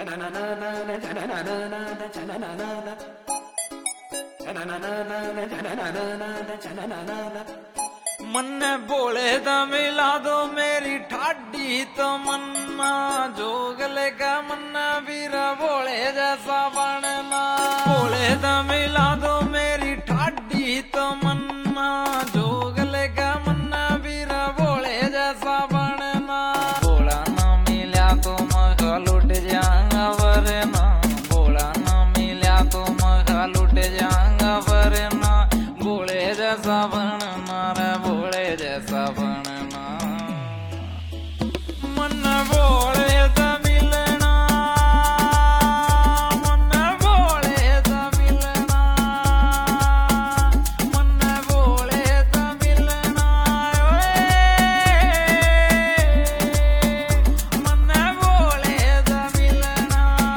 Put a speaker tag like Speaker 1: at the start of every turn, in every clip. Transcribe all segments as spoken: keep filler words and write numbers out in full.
Speaker 1: मन्ने बोले दा मिला दो मेरी ठाडी तो मन्ना जोगले का मन्ना वीरा बोले जैसा बनना। बोले दा मिला दो मेरी ठाडी तो मन्ना जोगले का मन्ना वीरा बोले जैसा बनना। बोला ना मिला तो मखा लुट जाऊंगा वरना, बोला ना मिला तो मखा लुट जाऊंगा वरना। बोले जैसा बनना रे बोले जैसा बनना। मन बोले तो मिलना, मन बोले तो मिलना, मन बोले तो मिलना, मन बोले तो मिलना।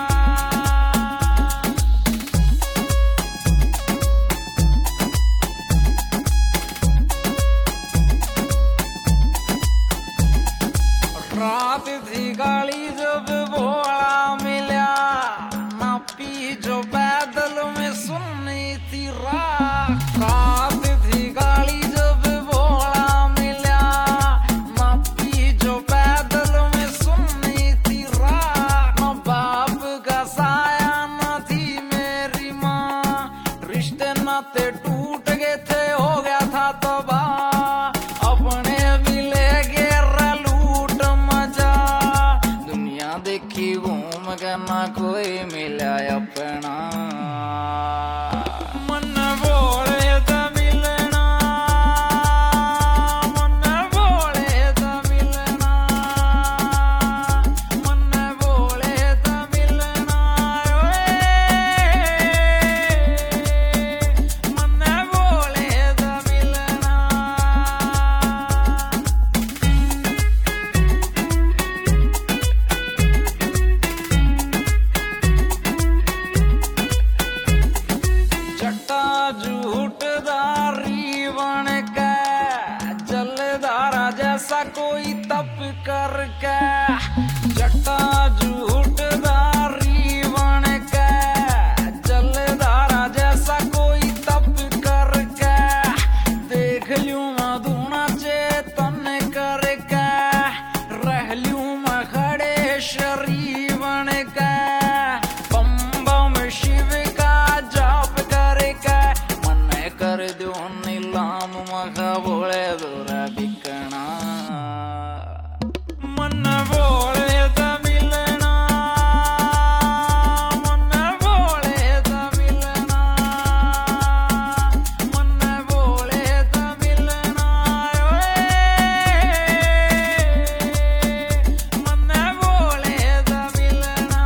Speaker 1: रात थी गाली जब भोला मिला, नापी जो पैदल में सुननी थी रात। रात थी गाली जब भोला मिला, नापी जो पैदल में सुननी थी रात। न बाप का साया न थी मेरी माँ, रिश्ते नाते टूट गए थे हो गया था तबाह। अपने मिले गेरा लूट मजा, दुनिया देखी घूम के ना कोई मिला अपना। मन बोले तो मिलना, मन बोले तो मिलना, मन बोले तो मिलना, मन बोले तो मिलना। जट्टा झूठदारी बन के, जलधारा जैसा कोई तप करके। जट्टा झूठदारी बन के, जलधारा जैसा कोई तप करके। देख लूं मधुना चेतन करके, रह लूं मैं खड़े शरीर बन के। बम बम शिव का जाप करके, मन कर दो नीलाम मखा बोले दूरा बिकना। मन बोले तो मिलना, मन बोले तो मिलना, मन बोले तो मिलना, मन बोले तो मिलना।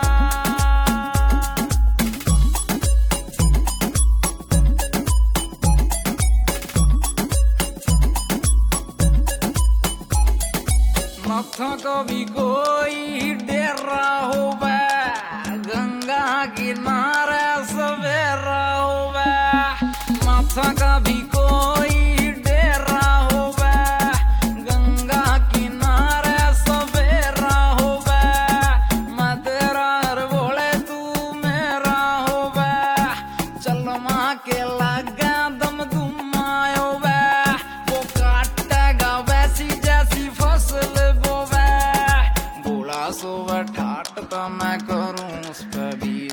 Speaker 1: मथा कभी कोई डेरा होवे, गंगा किनारे सवेरा होवे। मथा कभी कोई डेरा होवे, गंगा किनारे सवेरा होवे। मैं तेरा हर बोले तू मेरा होवे, चल माँ के लगा दम दुम आयोवे। वो काटेगा वैसी जैसी फसल बोवे, बोला सो ठाट तो मैं करूं उस पे भी